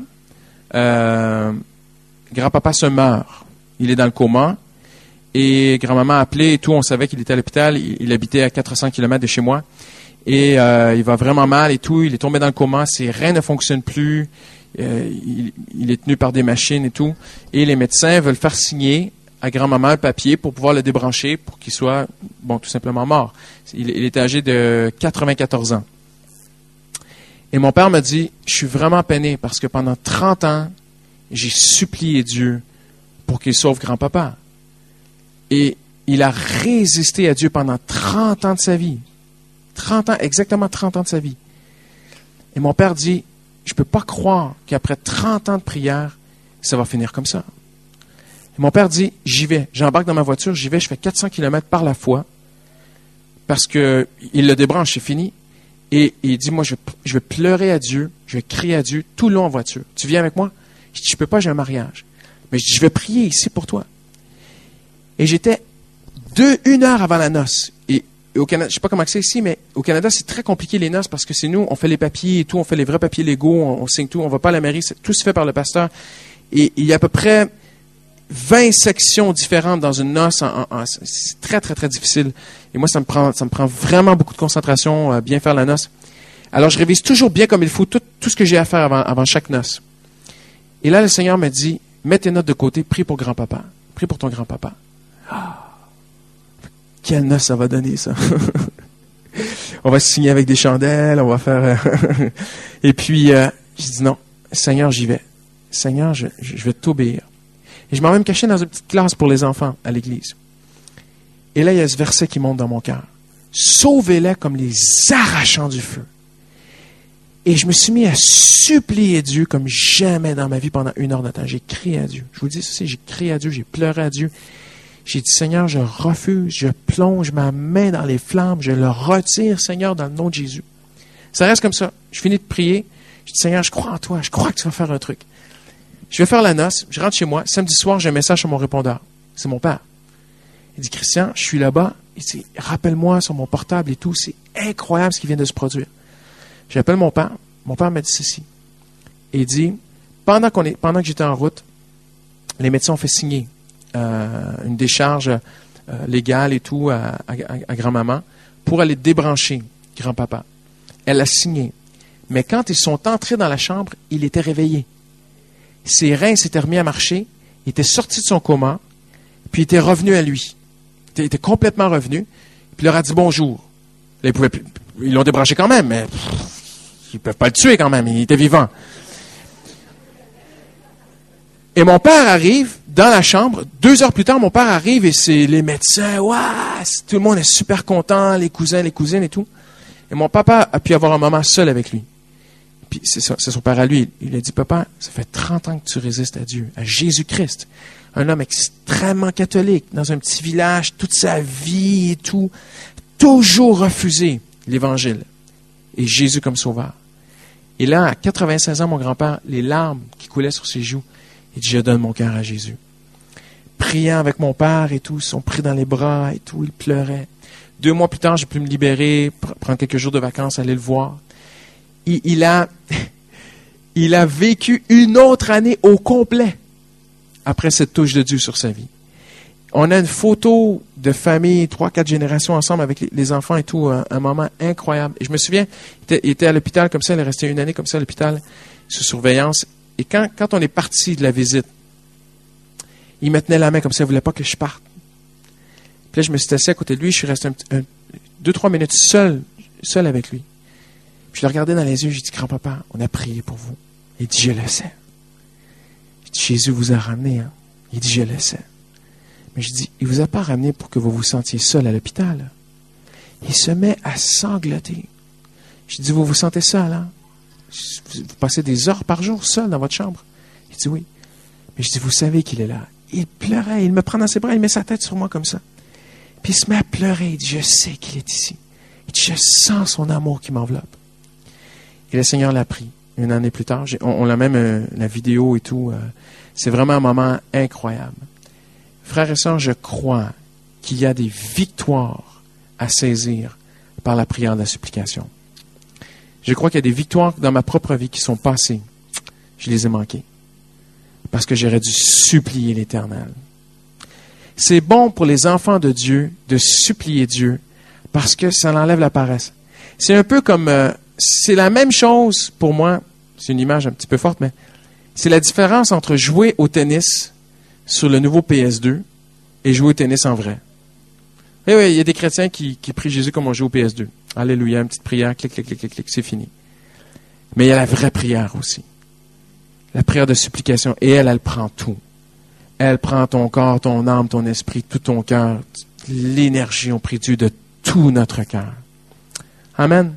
se meurt. Il est dans le coma. Et grand-maman a appelé et tout. On savait qu'il était à l'hôpital. Il habitait à 400 km de chez moi. Et il va vraiment mal et tout. Il est tombé dans le coma. Ses reins ne fonctionnent plus. Il est tenu par des machines et tout. Et les médecins veulent faire signer à grand-maman un papier pour pouvoir le débrancher pour qu'il soit, tout simplement mort. Il était âgé de 94 ans. Et mon père me dit, je suis vraiment peiné parce que pendant 30 ans, j'ai supplié Dieu pour qu'il sauve grand-papa. Et il a résisté à Dieu pendant 30 ans de sa vie. 30 ans, exactement 30 ans de sa vie. Et mon père dit, je ne peux pas croire qu'après 30 ans de prière, ça va finir comme ça. Et mon père dit, j'y vais. J'embarque dans ma voiture, j'y vais, je fais 400 km par la fois parce qu'il le débranche, c'est fini. Et il dit, moi, je vais pleurer à Dieu, je vais crier à Dieu tout le long en voiture. Tu viens avec moi? Je dis, je ne peux pas, j'ai un mariage. Mais je dis, je vais prier ici pour toi. Et j'étais 1 heure avant la noce. Et au Canada, je ne sais pas comment c'est ici, mais au Canada, c'est très compliqué les noces parce que c'est nous, on fait les papiers et tout, on fait les vrais papiers légaux, on signe tout, on ne va pas à la mairie, tout se fait par le pasteur. Et il y a à peu près 20 sections différentes dans une noce. C'est très, très, très difficile. Et moi, ça me prend vraiment beaucoup de concentration à bien faire la noce. Alors, je révise toujours bien comme il faut tout ce que j'ai à faire avant chaque noce. Et là, le Seigneur me dit, mets tes notes de côté, prie pour grand-papa. Prie pour ton grand-papa. Quelle noce ça va donner, ça? On va se signer avec des chandelles, on va faire... Et puis, je dis non, Seigneur, j'y vais. Seigneur, je vais t'obéir. Et je m'en vais me cacher dans une petite classe pour les enfants à l'église. Et là, il y a ce verset qui monte dans mon cœur. sauvez-les comme les arrachant du feu. Et je me suis mis à supplier Dieu comme jamais dans ma vie pendant 1 heure de temps. J'ai crié à Dieu. Je vous dis ceci, j'ai crié à Dieu, j'ai pleuré à Dieu. J'ai dit, Seigneur, je refuse, je plonge ma main dans les flammes, je le retire, Seigneur, dans le nom de Jésus. Ça reste comme ça. Je finis de prier. Je dis, Seigneur, je crois en toi, je crois que tu vas faire un truc. Je vais faire la noce, je rentre chez moi. Samedi soir, j'ai un message sur mon répondeur. C'est mon père. Il dit, Christian, je suis là-bas. Il dit, rappelle-moi sur mon portable et tout. C'est incroyable ce qui vient de se produire. J'appelle mon père. Mon père m'a dit ceci. Il dit, pendant que j'étais en route, les médecins ont fait signer une décharge légale et tout à grand-maman pour aller débrancher grand-papa. Elle a signé. Mais quand ils sont entrés dans la chambre, il était réveillé. Ses reins s'étaient remis à marcher. Il était sorti de son coma, puis il était revenu à lui. Il était complètement revenu, puis il leur a dit bonjour. Là, ils l'ont débranché quand même, mais ils ne peuvent pas le tuer quand même, il était vivant. Et mon père arrive dans la chambre. 2 heures plus tard, mon père arrive et c'est les médecins. Waouh! Tout le monde est super content, les cousins, les cousines et tout. Et mon papa a pu avoir un moment seul avec lui. Puis c'est son père à lui. Il a dit, papa, ça fait 30 ans que tu résistes à Dieu, à Jésus-Christ. Un homme extrêmement catholique, dans un petit village, toute sa vie et tout. Toujours refusé l'Évangile. Et Jésus comme sauveur. Et là, à 96 ans, mon grand-père, les larmes qui coulaient sur ses joues, il dit, je donne mon cœur à Jésus. Priant avec mon père et tout, ils sont pris dans les bras et tout, il pleurait. 2 mois plus tard, j'ai pu me libérer, prendre quelques jours de vacances, aller le voir. Il a vécu une autre année au complet après cette touche de Dieu sur sa vie. On a une photo de famille, 3-4 générations ensemble avec les enfants et tout, un moment incroyable. Et je me souviens, il était à l'hôpital comme ça, il est resté 1 année comme ça à l'hôpital, sous surveillance. Et quand on est parti de la visite, il me tenait la main comme ça, il ne voulait pas que je parte. Puis là, je me suis assis à côté de lui, je suis resté 2-3 minutes seul avec lui. Puis je le regardais dans les yeux, j'ai dit, grand-papa, on a prié pour vous. Il dit, je le sais. J'ai dit, Jésus vous a ramené, hein? Il dit, je le sais. Mais je dis, il ne vous a pas ramené pour que vous vous sentiez seul à l'hôpital. Il se met à sangloter. Je dis, vous vous sentez seul, hein? Vous passez des heures par jour seul dans votre chambre. Il dit, oui. Mais je dis, vous savez qu'il est là. Il pleurait, il me prend dans ses bras, il met sa tête sur moi comme ça. Puis il se met à pleurer, il dit, je sais qu'il est ici. Il dit, je sens son amour qui m'enveloppe. Et le Seigneur l'a pris. 1 année plus tard, on a même la vidéo et tout. C'est vraiment un moment incroyable. Frères et sœurs, je crois qu'il y a des victoires à saisir par la prière de la supplication. Je crois qu'il y a des victoires dans ma propre vie qui sont passées. Je les ai manquées. Parce que j'aurais dû supplier l'Éternel. C'est bon pour les enfants de Dieu de supplier Dieu parce que ça enlève la paresse. C'est un peu comme... c'est la même chose pour moi. C'est une image un petit peu forte, mais c'est la différence entre jouer au tennis sur le nouveau PS2 et jouer au tennis en vrai. Oui, il y a des chrétiens qui prient Jésus comme on joue au PS2. Alléluia, une petite prière, clic, clic, clic, clic, clic, c'est fini. Mais il y a la vraie prière aussi. La prière de supplication. Et elle prend tout. Elle prend ton corps, ton âme, ton esprit, tout ton cœur. L'énergie, on prie Dieu de tout notre cœur. Amen.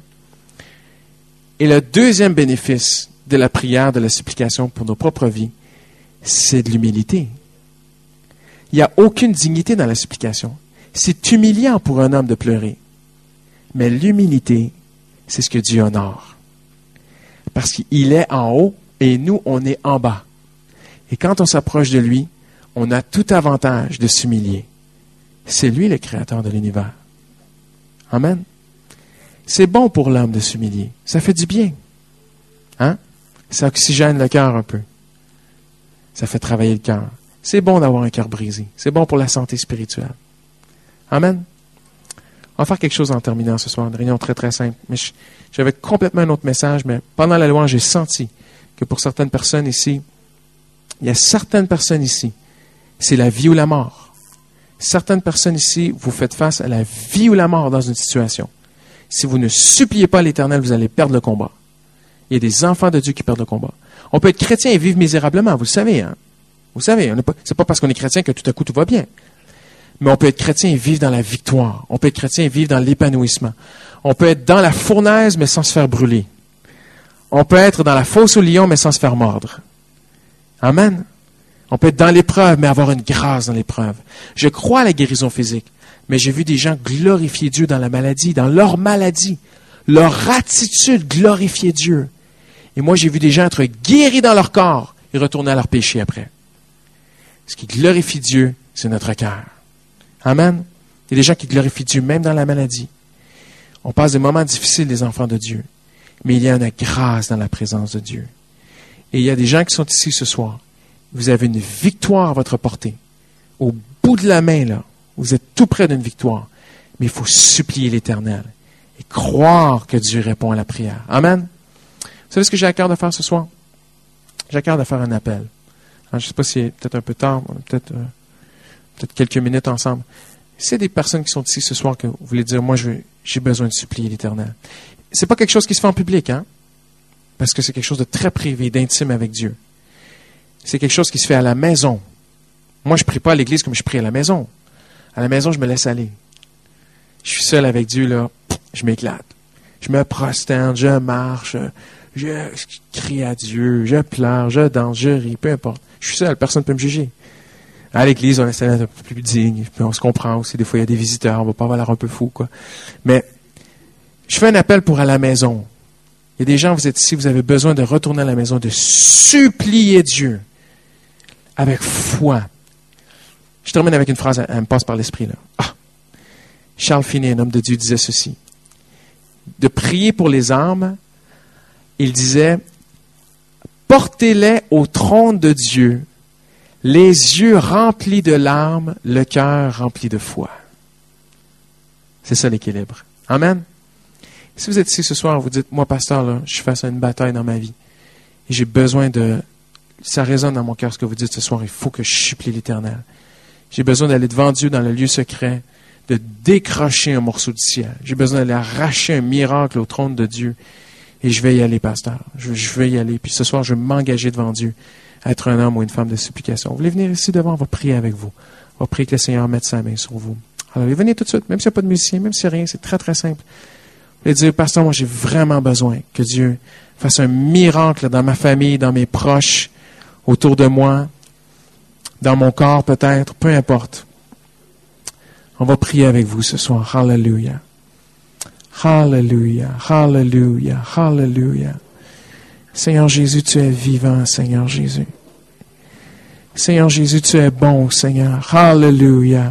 Et le deuxième bénéfice de la prière, de la supplication pour nos propres vies, c'est de l'humilité. Il n'y a aucune dignité dans la supplication. C'est humiliant pour un homme de pleurer. Mais l'humilité, c'est ce que Dieu honore. Parce qu'il est en haut et nous, on est en bas. Et quand on s'approche de lui, on a tout avantage de s'humilier. C'est lui le créateur de l'univers. Amen. C'est bon pour l'homme de s'humilier. Ça fait du bien. Hein? Ça oxygène le cœur un peu. Ça fait travailler le cœur. C'est bon d'avoir un cœur brisé. C'est bon pour la santé spirituelle. Amen. On va faire quelque chose en terminant ce soir. Une réunion très, très simple. Mais j'avais complètement un autre message, mais pendant la louange, j'ai senti que pour certaines personnes ici, il y a certaines personnes ici, c'est la vie ou la mort. Certaines personnes ici, vous faites face à la vie ou la mort dans une situation. Si vous ne suppliez pas l'Éternel, vous allez perdre le combat. Il y a des enfants de Dieu qui perdent le combat. On peut être chrétien et vivre misérablement, vous le savez. Hein? Vous savez, c'est pas parce qu'on est chrétien que tout à coup tout va bien. Mais on peut être chrétien et vivre dans la victoire. On peut être chrétien et vivre dans l'épanouissement. On peut être dans la fournaise, mais sans se faire brûler. On peut être dans la fosse au lion, mais sans se faire mordre. Amen. On peut être dans l'épreuve, mais avoir une grâce dans l'épreuve. Je crois à la guérison physique, mais j'ai vu des gens glorifier Dieu dans la maladie, dans leur maladie. Leur attitude glorifier Dieu. Et moi, j'ai vu des gens être guéris dans leur corps et retourner à leur péché après. Ce qui glorifie Dieu, c'est notre cœur. Amen. Il y a des gens qui glorifient Dieu même dans la maladie. On passe des moments difficiles, les enfants de Dieu. Mais il y a une grâce dans la présence de Dieu. Et il y a des gens qui sont ici ce soir. Vous avez une victoire à votre portée. Au bout de la main, là, vous êtes tout près d'une victoire. Mais il faut supplier l'Éternel et croire que Dieu répond à la prière. Amen. Vous savez ce que j'ai à cœur de faire ce soir? J'ai à cœur de faire un appel. Alors, je ne sais pas si c'est peut-être un peu tard, peut-être quelques minutes ensemble. S'il y a des personnes qui sont ici ce soir que vous voulez dire, moi, j'ai besoin de supplier l'Éternel. C'est pas quelque chose qui se fait en public, hein? Parce que c'est quelque chose de très privé, d'intime avec Dieu. C'est quelque chose qui se fait à la maison. Moi, je prie pas à l'église comme je prie à la maison. À la maison, je me laisse aller. Je suis seul avec Dieu, là, je m'éclate. Je me prosterne, je marche, je crie à Dieu, je pleure, je danse, je ris, peu importe. Je suis seul, personne ne peut me juger. À l'église, on essaie d'être un peu plus digne, puis on se comprend aussi. Des fois, il y a des visiteurs, on va pas avoir l'air un peu fou, quoi. Mais je fais un appel pour à la maison. Il y a des gens, vous êtes ici, vous avez besoin de retourner à la maison, de supplier Dieu avec foi. Je termine avec une phrase, elle me passe par l'esprit, là. Ah! Charles Finney, un homme de Dieu, disait ceci. De prier pour les âmes, il disait, portez-les au trône de Dieu, les yeux remplis de larmes, le cœur rempli de foi. C'est ça l'équilibre. Amen. Si vous êtes ici ce soir, vous dites, moi, pasteur, là, je suis face à une bataille dans ma vie. Et j'ai besoin de... Ça résonne dans mon cœur ce que vous dites ce soir. Il faut que je supplie l'Éternel. J'ai besoin d'aller devant Dieu dans le lieu secret, de décrocher un morceau du ciel. J'ai besoin d'aller arracher un miracle au trône de Dieu. Et je vais y aller, pasteur. Je vais y aller. Puis ce soir, je vais m'engager devant Dieu à être un homme ou une femme de supplication. Vous voulez venir ici devant, on va prier avec vous. On va prier que le Seigneur mette sa main sur vous. Alors, venez tout de suite, même s'il n'y a pas de musicien, même s'il n'y a rien, c'est très, très simple. Vous voulez dire, pasteur, moi, j'ai vraiment besoin que Dieu fasse un miracle dans ma famille, dans mes proches, autour de moi, dans mon corps peut-être, peu importe. On va prier avec vous ce soir. Hallelujah. Hallelujah. Hallelujah. Hallelujah. Seigneur Jésus, tu es vivant, Seigneur Jésus. Seigneur Jésus, tu es bon, Seigneur. Hallelujah.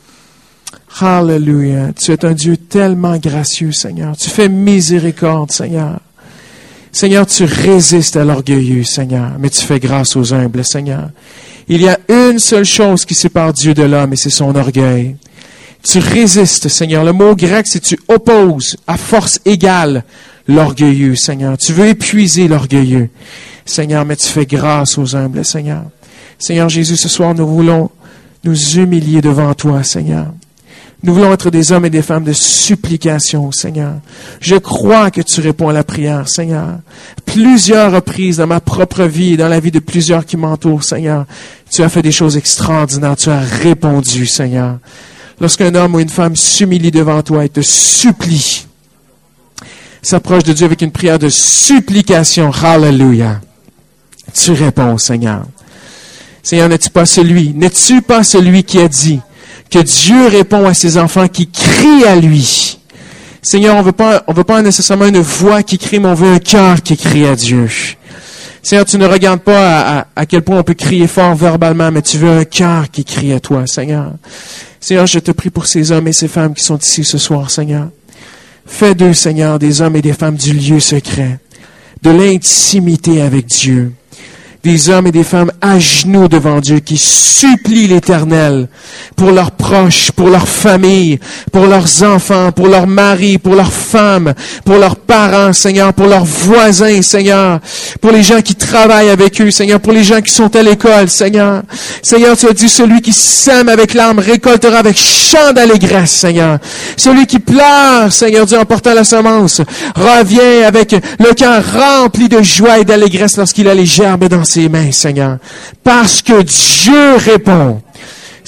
Hallelujah. Tu es un Dieu tellement gracieux, Seigneur. Tu fais miséricorde, Seigneur. Seigneur, tu résistes à l'orgueilleux, Seigneur, mais tu fais grâce aux humbles, Seigneur. Il y a une seule chose qui sépare Dieu de l'homme, et c'est son orgueil. Tu résistes, Seigneur. Le mot grec, c'est tu opposes à force égale l'orgueilleux, Seigneur. Tu veux épuiser l'orgueilleux, Seigneur, mais tu fais grâce aux humbles, Seigneur. Seigneur Jésus, ce soir, nous voulons nous humilier devant toi, Seigneur. Nous voulons être des hommes et des femmes de supplication, Seigneur. Je crois que tu réponds à la prière, Seigneur. Plusieurs reprises dans ma propre vie et dans la vie de plusieurs qui m'entourent, Seigneur. Tu as fait des choses extraordinaires. Tu as répondu, Seigneur. Lorsqu'un homme ou une femme s'humilie devant toi et te supplie, s'approche de Dieu avec une prière de supplication, hallelujah, tu réponds, Seigneur. Seigneur, n'es-tu pas celui qui a dit que Dieu répond à ses enfants qui crient à lui? Seigneur, on veut pas nécessairement une voix qui crie, mais on veut un cœur qui crie à Dieu. Seigneur, tu ne regardes pas à quel point on peut crier fort verbalement, mais tu veux un cœur qui crie à toi, Seigneur. Seigneur, je te prie pour ces hommes et ces femmes qui sont ici ce soir, Seigneur. Fais d'eux, Seigneur, des hommes et des femmes du lieu secret, de l'intimité avec Dieu. Des hommes et des femmes à genoux devant Dieu qui supplient l'Éternel pour leurs proches, pour leurs familles, pour leurs enfants, pour leurs maris, pour leurs femmes, pour leurs parents, Seigneur, pour leurs voisins, Seigneur, pour les gens qui travaillent avec eux, Seigneur, pour les gens qui sont à l'école, Seigneur. Seigneur, tu as dit, celui qui sème avec larmes récoltera avec chant d'allégresse, Seigneur. Celui qui pleure, Seigneur Dieu, en portant la semence, revient avec le cœur rempli de joie et d'allégresse lorsqu'il a les gerbes dans ses mains, Seigneur. Parce que Dieu répond.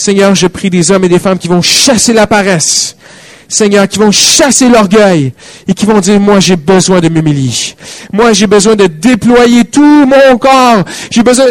Seigneur, je prie des hommes et des femmes qui vont chasser la paresse. Seigneur, qui vont chasser l'orgueil et qui vont dire, moi, j'ai besoin de m'humilier. Moi, j'ai besoin de déployer tout mon corps. J'ai besoin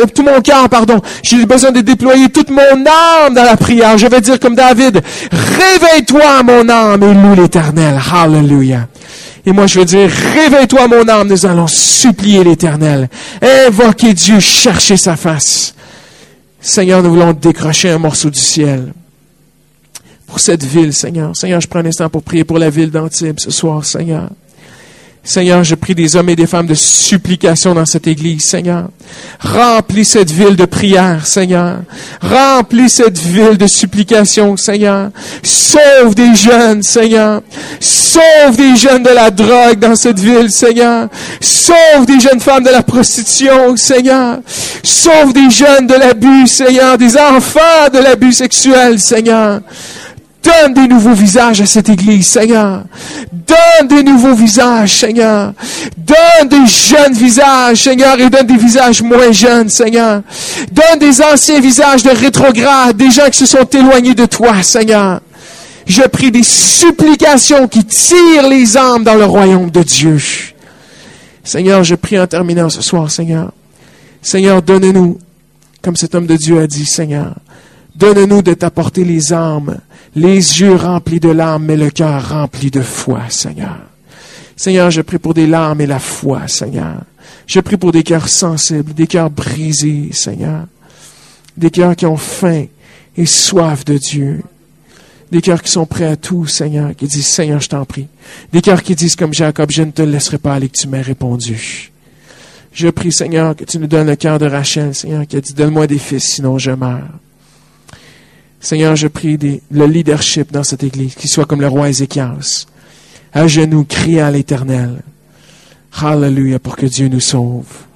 de déployer toute mon âme dans la prière. Je vais dire comme David, réveille-toi, mon âme, et loue l'Éternel. Hallelujah. Et moi, je vais dire, réveille-toi, mon âme, nous allons supplier l'Éternel. Invoquer Dieu, chercher sa face. Seigneur, nous voulons décrocher un morceau du ciel. Pour cette ville, Seigneur. Seigneur, je prends un instant pour prier pour la ville d'Antibes ce soir, Seigneur. Seigneur, je prie des hommes et des femmes de supplication dans cette église, Seigneur. Remplis cette ville de prière, Seigneur. Remplis cette ville de supplication, Seigneur. Sauve des jeunes, Seigneur. Sauve des jeunes de la drogue dans cette ville, Seigneur. Sauve des jeunes femmes de la prostitution, Seigneur. Sauve des jeunes de l'abus, Seigneur. Des enfants de l'abus sexuel, Seigneur. Donne des nouveaux visages à cette église, Seigneur. Donne des nouveaux visages, Seigneur. Donne des jeunes visages, Seigneur, et donne des visages moins jeunes, Seigneur. Donne des anciens visages de rétrogrades, des gens qui se sont éloignés de toi, Seigneur. Je prie des supplications qui tirent les âmes dans le royaume de Dieu. Seigneur, je prie en terminant ce soir, Seigneur. Seigneur, donne-nous, comme cet homme de Dieu a dit, Seigneur, donne-nous de t'apporter les âmes, les yeux remplis de larmes, mais le cœur rempli de foi, Seigneur. Seigneur, je prie pour des larmes et la foi, Seigneur. Je prie pour des cœurs sensibles, des cœurs brisés, Seigneur. Des cœurs qui ont faim et soif de Dieu. Des cœurs qui sont prêts à tout, Seigneur, qui disent, Seigneur, je t'en prie. Des cœurs qui disent comme Jacob, je ne te laisserai pas aller que tu m'aies répondu. Je prie, Seigneur, que tu nous donnes le cœur de Rachel, Seigneur, qui a dit, donne-moi des fils, sinon je meurs. Seigneur, je prie le leadership dans cette église, qui soit comme le roi Ézéchias, à genoux, crier à l'Éternel. Hallelujah, pour que Dieu nous sauve.